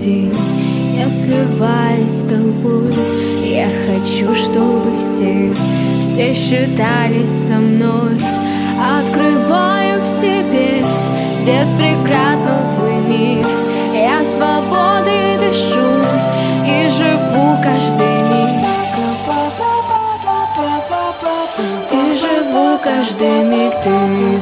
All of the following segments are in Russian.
один, не сливаясь с толпой. Я хочу, чтобы все считались со мной. Открываю в себе без преград новый мир. Я свободой дышу и живу каждый миг. И живу каждый миг, ты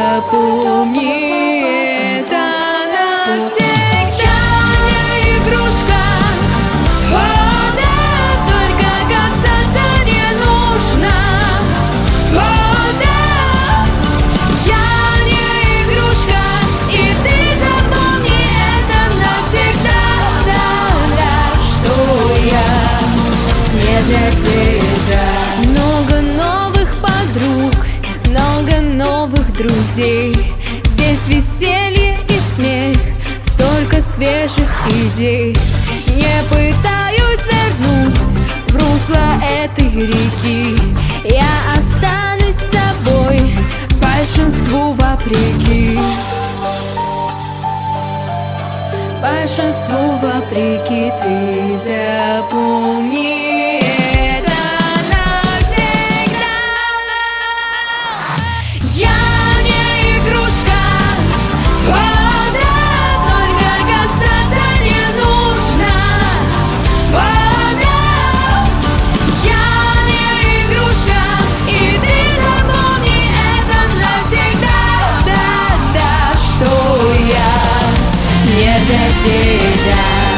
запомни это навсегда. Не игрушка, о, да, только касаться не нужно. О, да, я не игрушка, и ты запомни это навсегда. Да, да, что я не для тебя. Много новых подруг, много новых друзей. Здесь веселье и смех, столько свежих идей. Не пытаюсь вернуть в русло этой реки. Я останусь собой, большинству вопреки. Большинству вопреки, ты запомни это навсегда. Я не игрушка, о, да, только касаться не нужно. О, да, я не игрушка, и ты запомни это навсегда. Да, да, что я не для тебя.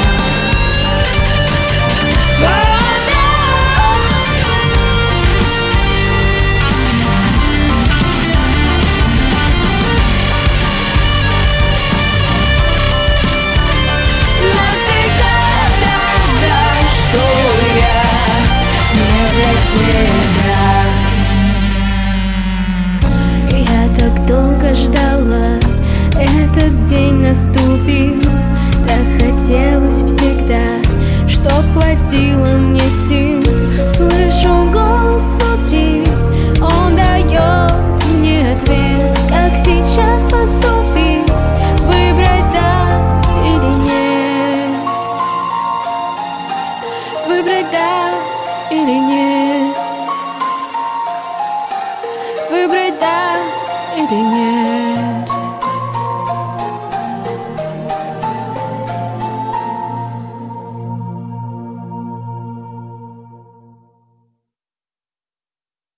Я так долго ждала, этот день наступил. Так хотелось всегда, чтоб хватило мне сил. Слышу голос внутри, он дает мне ответ. Как сейчас поступить, выбрать да или нет. Выбрать да или нет. Выбрать да или нет.